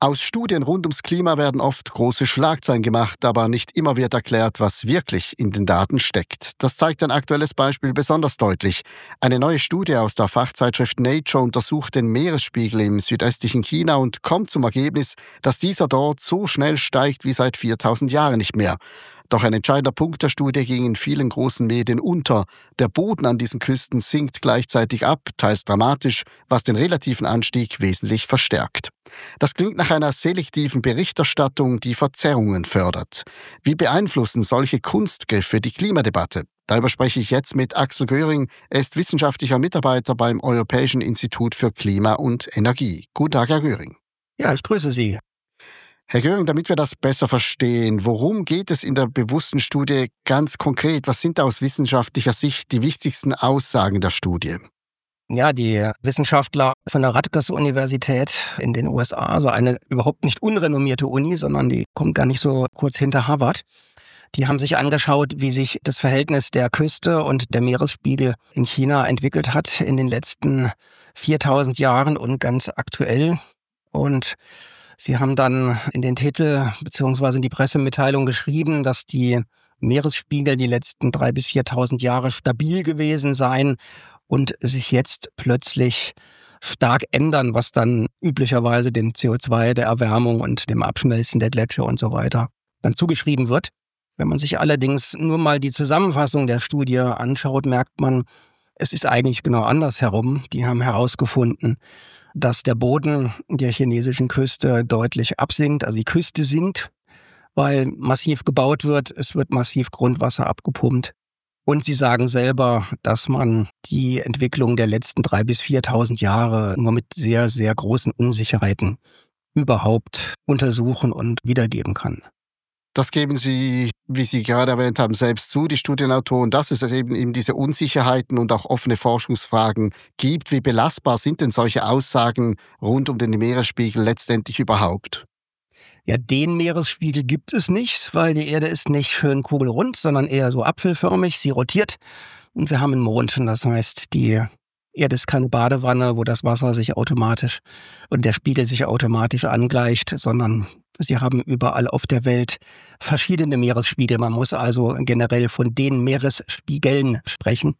Aus Studien rund ums Klima werden oft große Schlagzeilen gemacht, aber nicht immer wird erklärt, was wirklich in den Daten steckt. Das zeigt ein aktuelles Beispiel besonders deutlich. Eine neue Studie aus der Fachzeitschrift Nature untersucht den Meeresspiegel im südöstlichen China und kommt zum Ergebnis, dass dieser dort so schnell steigt wie seit 4000 Jahren nicht mehr. Doch ein entscheidender Punkt der Studie ging in vielen großen Medien unter. Der Boden an diesen Küsten sinkt gleichzeitig ab, teils dramatisch, was den relativen Anstieg wesentlich verstärkt. Das klingt nach einer selektiven Berichterstattung, die Verzerrungen fördert. Wie beeinflussen solche Kunstgriffe die Klimadebatte? Darüber spreche ich jetzt mit Axel Göring. Er ist wissenschaftlicher Mitarbeiter beim Europäischen Institut für Klima und Energie. Guten Tag, Herr Göring. Ja, ich grüße Sie. Herr Göring, damit wir das besser verstehen, worum geht es in der bewussten Studie ganz konkret? Was sind da aus wissenschaftlicher Sicht die wichtigsten Aussagen der Studie? Ja, die Wissenschaftler von der Rutgers-Universität in den USA, also eine überhaupt nicht unrenommierte Uni, sondern die kommt gar nicht so kurz hinter Harvard, die haben sich angeschaut, wie sich das Verhältnis der Küste und der Meeresspiegel in China entwickelt hat in den letzten 4000 Jahren und ganz aktuell. Und sie haben dann in den Titel bzw. in die Pressemitteilung geschrieben, dass die Meeresspiegel die letzten 3.000 bis 4.000 Jahre stabil gewesen seien und sich jetzt plötzlich stark ändern, was dann üblicherweise dem CO2, der Erwärmung und dem Abschmelzen der Gletscher und so weiter dann zugeschrieben wird. Wenn man sich allerdings nur mal die Zusammenfassung der Studie anschaut, merkt man, es ist eigentlich genau andersherum. Die haben herausgefunden, dass der Boden der chinesischen Küste deutlich absinkt, also die Küste sinkt, weil massiv gebaut wird, es wird massiv Grundwasser abgepumpt. Und sie sagen selber, dass man die Entwicklung der letzten 3.000 bis 4.000 Jahre nur mit sehr, sehr großen Unsicherheiten überhaupt untersuchen und wiedergeben kann. Das geben Sie, wie Sie gerade erwähnt haben, selbst zu, die Studienautoren, dass es eben diese Unsicherheiten und auch offene Forschungsfragen gibt. Wie belastbar sind denn solche Aussagen rund um den Meeresspiegel letztendlich überhaupt? Ja, den Meeresspiegel gibt es nicht, weil die Erde ist nicht schön kugelrund, sondern eher so apfelförmig. Sie rotiert und wir haben einen Mond. Und das heißt, die Erde ist keine Badewanne, wo das Wasser sich automatisch und der Spiegel sich automatisch angleicht, sondern sie haben überall auf der Welt verschiedene Meeresspiegel. Man muss also generell von den Meeresspiegeln sprechen.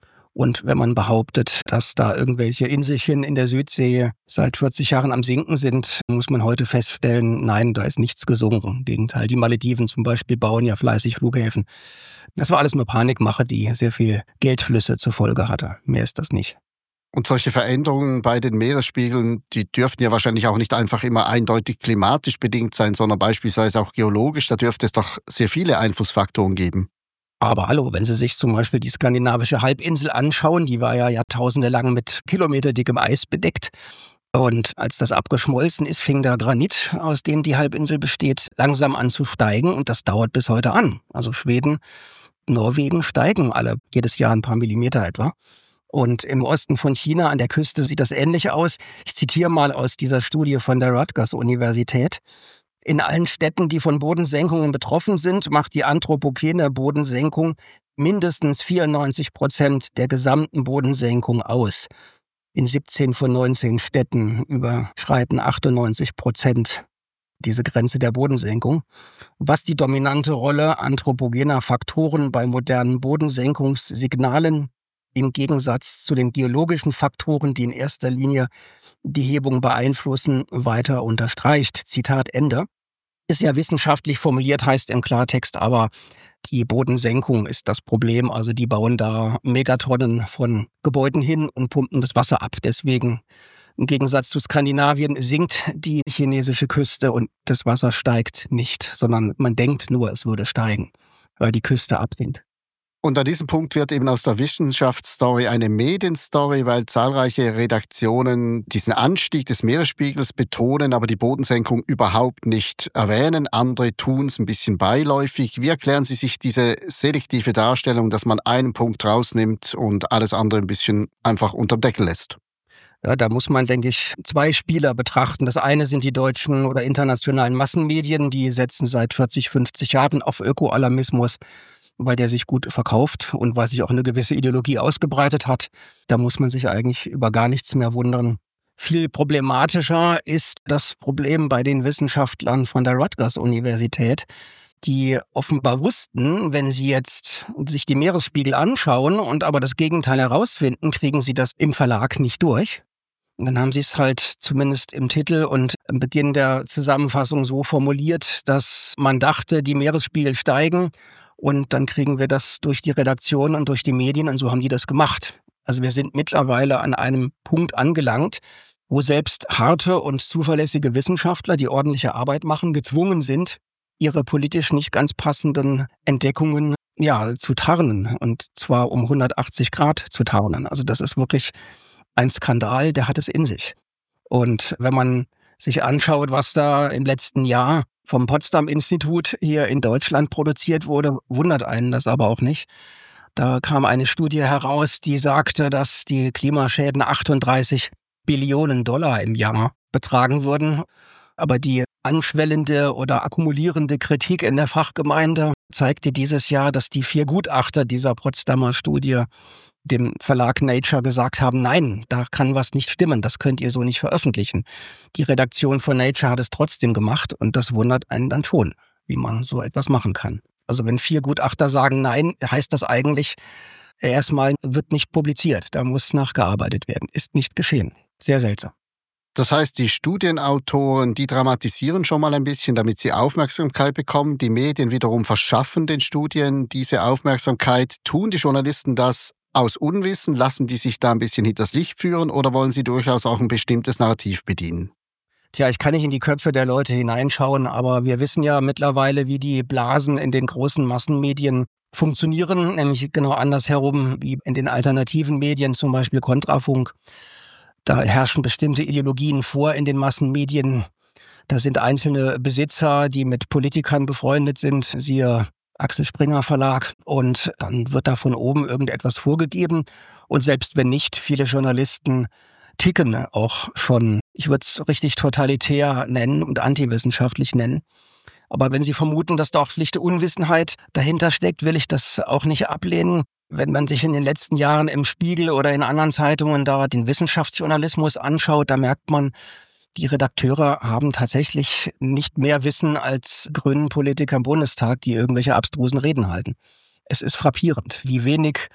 Und wenn man behauptet, dass da irgendwelche Inselchen in der Südsee seit 40 Jahren am Sinken sind, muss man heute feststellen, nein, da ist nichts gesunken. Im Gegenteil, die Malediven zum Beispiel bauen ja fleißig Flughäfen. Das war alles nur Panikmache, die sehr viel Geldflüsse zur Folge hatte. Mehr ist das nicht. Und solche Veränderungen bei den Meeresspiegeln, die dürften ja wahrscheinlich auch nicht einfach immer eindeutig klimatisch bedingt sein, sondern beispielsweise auch geologisch. Da dürfte es doch sehr viele Einflussfaktoren geben. Aber hallo, wenn Sie sich zum Beispiel die skandinavische Halbinsel anschauen, die war ja jahrtausende lang mit kilometerdickem Eis bedeckt. Und als das abgeschmolzen ist, fing der Granit, aus dem die Halbinsel besteht, langsam an zu steigen. Und das dauert bis heute an. Also Schweden, Norwegen steigen alle jedes Jahr ein paar Millimeter etwa. Und im Osten von China an der Küste sieht das ähnlich aus. Ich zitiere mal aus dieser Studie von der Rutgers-Universität. In allen Städten, die von Bodensenkungen betroffen sind, macht die anthropogene Bodensenkung mindestens 94% der gesamten Bodensenkung aus. In 17 von 19 Städten überschreiten 98% diese Grenze der Bodensenkung. Was die dominante Rolle anthropogener Faktoren bei modernen Bodensenkungssignalen im Gegensatz zu den geologischen Faktoren, die in erster Linie die Hebung beeinflussen, weiter unterstreicht. Zitat Ende. Ist ja wissenschaftlich formuliert, heißt im Klartext aber, die Bodensenkung ist das Problem. Also die bauen da Megatonnen von Gebäuden hin und pumpen das Wasser ab. Deswegen, im Gegensatz zu Skandinavien, sinkt die chinesische Küste und das Wasser steigt nicht, sondern man denkt nur, es würde steigen, weil die Küste absinkt. Und an diesem Punkt wird eben aus der Wissenschaftsstory eine Medienstory, weil zahlreiche Redaktionen diesen Anstieg des Meeresspiegels betonen, aber die Bodensenkung überhaupt nicht erwähnen. Andere tun es ein bisschen beiläufig. Wie erklären Sie sich diese selektive Darstellung, dass man einen Punkt rausnimmt und alles andere ein bisschen einfach unterm Deckel lässt? Ja, da muss man, denke ich, zwei Spieler betrachten. Das eine sind die deutschen oder internationalen Massenmedien, die setzen seit 40, 50 Jahren auf Ökoalarmismus, weil der sich gut verkauft und weil sich auch eine gewisse Ideologie ausgebreitet hat. Da muss man sich eigentlich über gar nichts mehr wundern, Viel problematischer ist das Problem bei den Wissenschaftlern von der Rutgers-Universität, die offenbar wussten, wenn sie jetzt sich die Meeresspiegel anschauen und aber das Gegenteil herausfinden, kriegen sie das im Verlag nicht durch. Und dann haben sie es halt zumindest im Titel und am Beginn der Zusammenfassung so formuliert, dass man dachte, die Meeresspiegel steigen und dann kriegen wir das durch die Redaktion und durch die Medien und so haben die das gemacht. Also wir sind mittlerweile an einem Punkt angelangt, wo selbst harte und zuverlässige Wissenschaftler, die ordentliche Arbeit machen, gezwungen sind, ihre politisch nicht ganz passenden Entdeckungen zu tarnen und zwar um 180 Grad zu tarnen. Also das ist wirklich ein Skandal, der hat es in sich. Und wenn man sich anschaut, was da im letzten Jahr vom Potsdam-Institut hier in Deutschland produziert wurde, wundert einen das aber auch nicht. Da kam eine Studie heraus, die sagte, dass die Klimaschäden 38 Billionen Dollar im Jahr betragen würden. Aber die anschwellende oder akkumulierende Kritik in der Fachgemeinde zeigte dieses Jahr, dass die 4 Gutachter dieser Potsdamer Studie dem Verlag Nature gesagt haben, nein, da kann was nicht stimmen, das könnt ihr so nicht veröffentlichen. Die Redaktion von Nature hat es trotzdem gemacht und das wundert einen dann schon, wie man so etwas machen kann. Also wenn 4 Gutachter sagen nein, heißt das eigentlich, erstmal wird nicht publiziert, da muss nachgearbeitet werden. Ist nicht geschehen. Sehr seltsam. Das heißt, die Studienautoren, die dramatisieren schon mal ein bisschen, damit sie Aufmerksamkeit bekommen. Die Medien wiederum verschaffen den Studien diese Aufmerksamkeit. Tun die Journalisten das aus Unwissen? Lassen die sich da ein bisschen hinters Licht führen oder wollen sie durchaus auch ein bestimmtes Narrativ bedienen? Tja, ich kann nicht in die Köpfe der Leute hineinschauen, aber wir wissen ja mittlerweile, wie die Blasen in den großen Massenmedien funktionieren, nämlich genau andersherum wie in den alternativen Medien, zum Beispiel Kontrafunk. Da herrschen bestimmte Ideologien vor in den Massenmedien. Da sind einzelne Besitzer, die mit Politikern befreundet sind, siehe Axel Springer Verlag. Und dann wird da von oben irgendetwas vorgegeben. Und selbst wenn nicht, viele Journalisten ticken auch schon, ich würde es richtig totalitär nennen und antiwissenschaftlich nennen. Aber wenn Sie vermuten, dass da auch schlichte Unwissenheit dahinter steckt, will ich das auch nicht ablehnen. Wenn man sich in den letzten Jahren im Spiegel oder in anderen Zeitungen da den Wissenschaftsjournalismus anschaut, da merkt man, die Redakteure haben tatsächlich nicht mehr Wissen als grünen Politiker im Bundestag, die irgendwelche abstrusen Reden halten. Es ist frappierend, wie wenig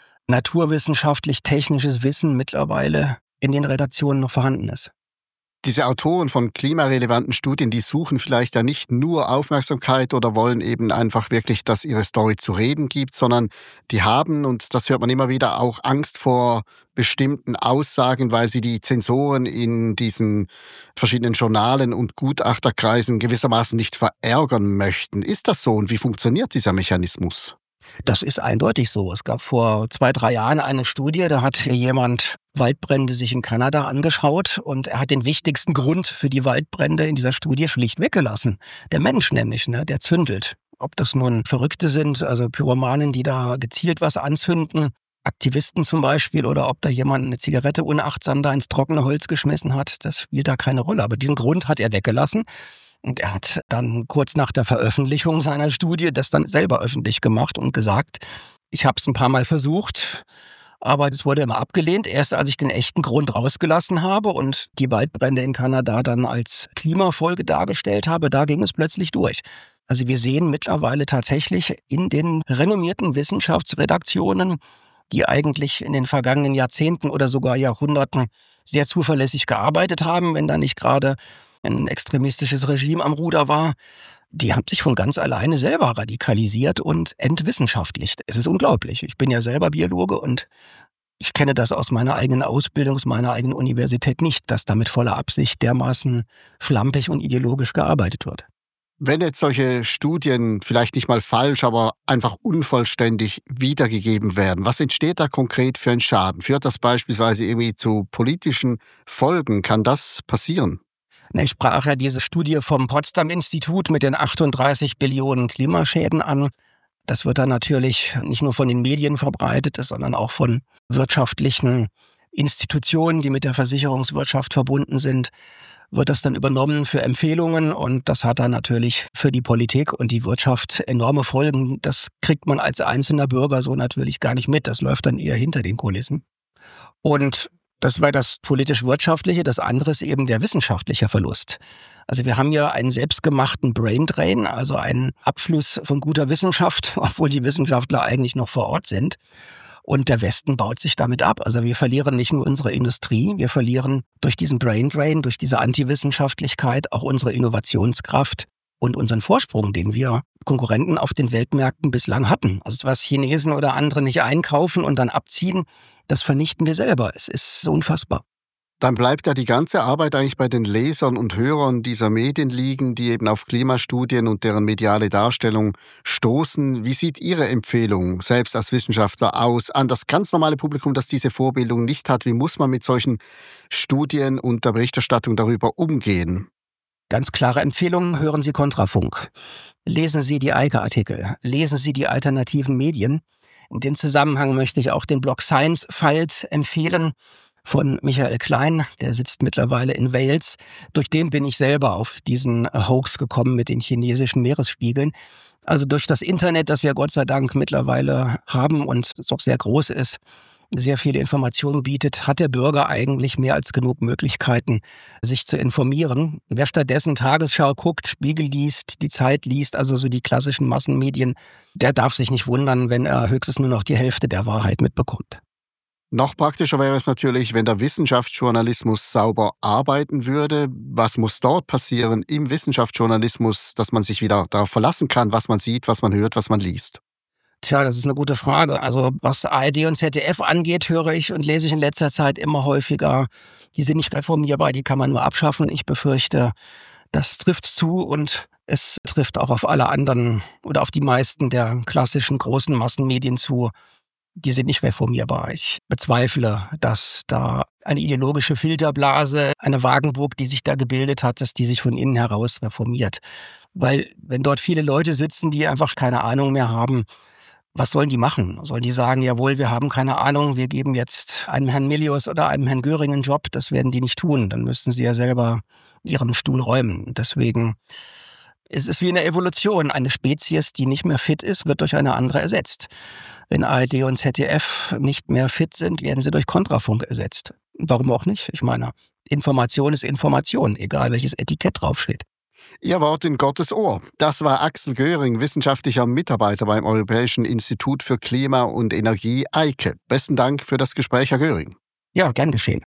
naturwissenschaftlich-technisches Wissen mittlerweile in den Redaktionen noch vorhanden ist. Diese Autoren von klimarelevanten Studien, die suchen vielleicht ja nicht nur Aufmerksamkeit oder wollen eben einfach wirklich, dass ihre Story zu reden gibt, sondern die haben, und das hört man immer wieder, auch Angst vor bestimmten Aussagen, weil sie die Zensoren in diesen verschiedenen Journalen und Gutachterkreisen gewissermaßen nicht verärgern möchten. Ist das so und wie funktioniert dieser Mechanismus? Das ist eindeutig so. Es gab vor 2-3 Jahren eine Studie, da hat jemand Waldbrände sich in Kanada angeschaut und er hat den wichtigsten Grund für die Waldbrände in dieser Studie schlicht weggelassen. Der Mensch nämlich, der zündelt. Ob das nun Verrückte sind, also Pyromanen, die da gezielt was anzünden, Aktivisten zum Beispiel, oder ob da jemand eine Zigarette unachtsam da ins trockene Holz geschmissen hat, das spielt da keine Rolle. Aber diesen Grund hat er weggelassen. Und er hat dann kurz nach der Veröffentlichung seiner Studie das dann selber öffentlich gemacht und gesagt, ich habe es ein paar Mal versucht, aber das wurde immer abgelehnt. Erst als ich den echten Grund rausgelassen habe und die Waldbrände in Kanada dann als Klimafolge dargestellt habe, da ging es plötzlich durch. Also wir sehen mittlerweile tatsächlich in den renommierten Wissenschaftsredaktionen, die eigentlich in den vergangenen Jahrzehnten oder sogar Jahrhunderten sehr zuverlässig gearbeitet haben, wenn da nicht gerade ein extremistisches Regime am Ruder war, die haben sich von ganz alleine selber radikalisiert und entwissenschaftlicht. Es ist unglaublich. Ich bin ja selber Biologe und ich kenne das aus meiner eigenen Ausbildung, aus meiner eigenen Universität nicht, dass da mit voller Absicht dermaßen schlampig und ideologisch gearbeitet wird. Wenn jetzt solche Studien vielleicht nicht mal falsch, aber einfach unvollständig wiedergegeben werden, was entsteht da konkret für einen Schaden? Führt das beispielsweise irgendwie zu politischen Folgen? Kann das passieren? Ich sprach ja diese Studie vom Potsdam-Institut mit den 38 Billionen Klimaschäden an. Das wird dann natürlich nicht nur von den Medien verbreitet, sondern auch von wirtschaftlichen Institutionen, die mit der Versicherungswirtschaft verbunden sind, wird das dann übernommen für Empfehlungen und das hat dann natürlich für die Politik und die Wirtschaft enorme Folgen. Das kriegt man als einzelner Bürger so natürlich gar nicht mit. Das läuft dann eher hinter den Kulissen. Und Das war das politisch-wirtschaftliche, das andere ist eben der wissenschaftliche Verlust. Also wir haben ja einen selbstgemachten Braindrain, also einen Abfluss von guter Wissenschaft, obwohl die Wissenschaftler eigentlich noch vor Ort sind. Und der Westen baut sich damit ab. Also wir verlieren nicht nur unsere Industrie, wir verlieren durch diesen Braindrain, durch diese Antiwissenschaftlichkeit auch unsere Innovationskraft und unseren Vorsprung, den wir Konkurrenten auf den Weltmärkten bislang hatten. Also was Chinesen oder andere nicht einkaufen und dann abziehen, das vernichten wir selber. Es ist so unfassbar. Dann bleibt ja die ganze Arbeit eigentlich bei den Lesern und Hörern dieser Medien liegen, die eben auf Klimastudien und deren mediale Darstellung stoßen. Wie sieht Ihre Empfehlung, selbst als Wissenschaftler, aus an das ganz normale Publikum, das diese Vorbildung nicht hat? Wie muss man mit solchen Studien und der Berichterstattung darüber umgehen? Ganz klare Empfehlung, hören Sie Kontrafunk. Lesen Sie die Eike-Artikel, lesen Sie die alternativen Medien. In dem Zusammenhang möchte ich auch den Blog Science Files empfehlen von Michael Klein, der sitzt mittlerweile in Wales. Durch den bin ich selber auf diesen Hoax gekommen mit den chinesischen Meeresspiegeln. Also durch das Internet, das wir Gott sei Dank mittlerweile haben und es auch sehr groß ist, sehr viele Informationen bietet, hat der Bürger eigentlich mehr als genug Möglichkeiten, sich zu informieren. Wer stattdessen Tagesschau guckt, Spiegel liest, die Zeit liest, also so die klassischen Massenmedien, der darf sich nicht wundern, wenn er höchstens nur noch die Hälfte der Wahrheit mitbekommt. Noch praktischer wäre es natürlich, wenn der Wissenschaftsjournalismus sauber arbeiten würde. Was muss dort passieren im Wissenschaftsjournalismus, dass man sich wieder darauf verlassen kann, was man sieht, was man hört, was man liest? Tja, das ist eine gute Frage. Also was ARD und ZDF angeht, höre ich und lese ich in letzter Zeit immer häufiger, die sind nicht reformierbar, die kann man nur abschaffen. Ich befürchte, das trifft zu und es trifft auch auf alle anderen oder auf die meisten der klassischen großen Massenmedien zu. Die sind nicht reformierbar. Ich bezweifle, dass da eine ideologische Filterblase, eine Wagenburg, die sich da gebildet hat, dass die sich von innen heraus reformiert. Weil wenn dort viele Leute sitzen, die einfach keine Ahnung mehr haben, was sollen die machen? Sollen die sagen, jawohl, wir haben keine Ahnung, wir geben jetzt einem Herrn Milius oder einem Herrn Göring einen Job? Das werden die nicht tun. Dann müssten sie ja selber ihren Stuhl räumen. Deswegen ist es wie eine Evolution. Eine Spezies, die nicht mehr fit ist, wird durch eine andere ersetzt. Wenn ARD und ZDF nicht mehr fit sind, werden sie durch Kontrafunk ersetzt. Warum auch nicht? Ich meine, Information ist Information, egal welches Etikett draufsteht. Ihr Wort in Gottes Ohr. Das war Axel Göring, wissenschaftlicher Mitarbeiter beim Europäischen Institut für Klima und Energie, EIKE. Besten Dank für das Gespräch, Herr Göring. Ja, gern geschehen.